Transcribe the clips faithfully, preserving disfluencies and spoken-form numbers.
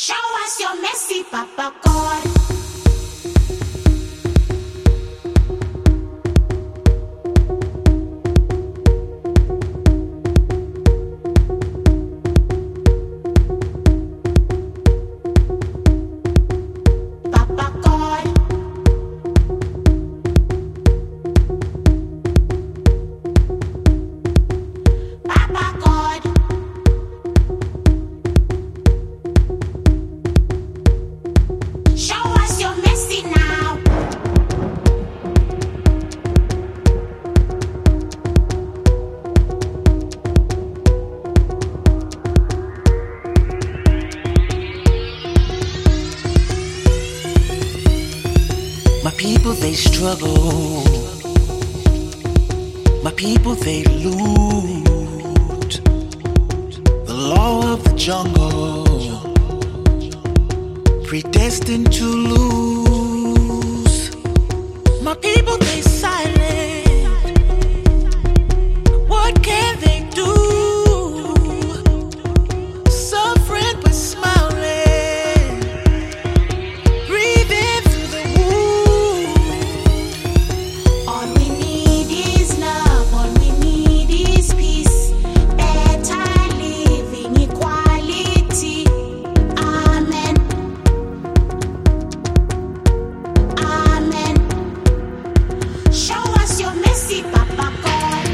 My people, they struggle. My people, they loot. The law of the jungle, predestined to lose. My people, they silent. What can they do? Suffering but smiling, breathing through the wound. All we need is love, all we need is peace, better living, equality. Amen. Amen. Show us your mercy, Papa God.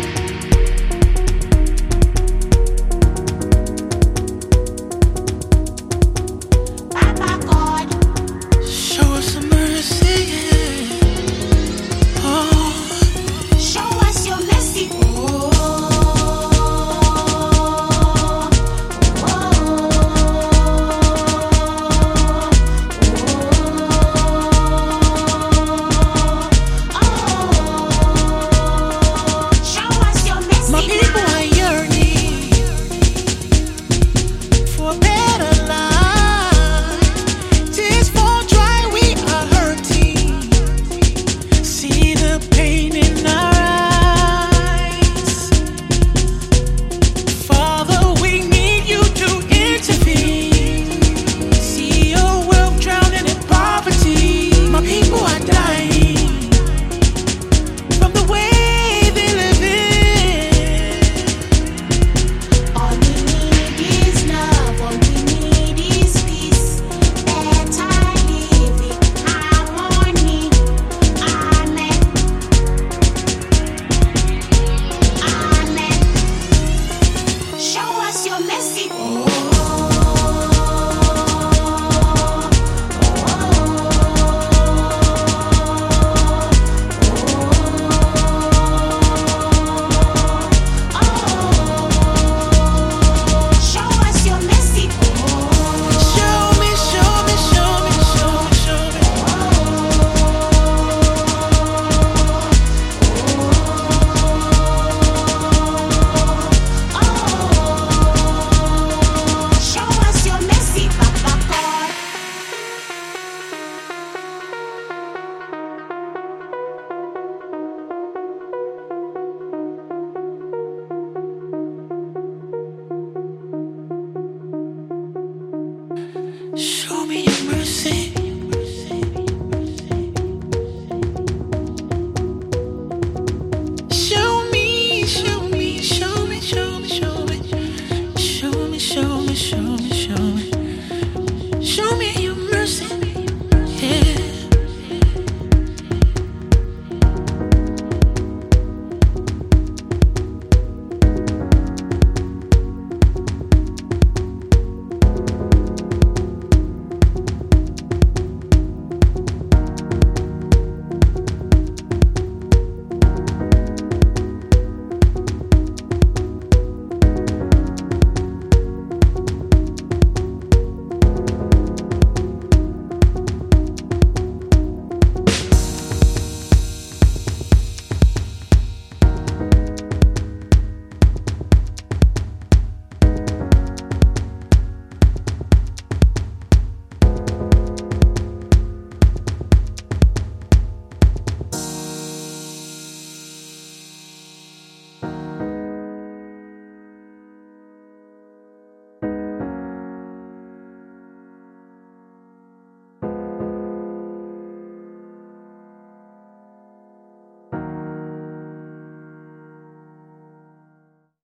Papa God. Show us some mercy, yeah. Oh, Show us your mercy. Oh, oh, show us your mercy. my people are yearning for a better life. Tears fall dry, we are hurting. See the pain in our eyes. Father, we need you to intervene. See your world drowning in poverty. My people are dying from the way they live in. All we need is love, all we need is peace, better living, harmony. Amen. Amen. Show us your mercy. Oh, show us your mercy. Show me, show me, show me, show me, show me. Show us your mercy, Papa God. Show me your mercy. Show me, show me, show me, show me, show me. Show me, show me, show me, show me. Show me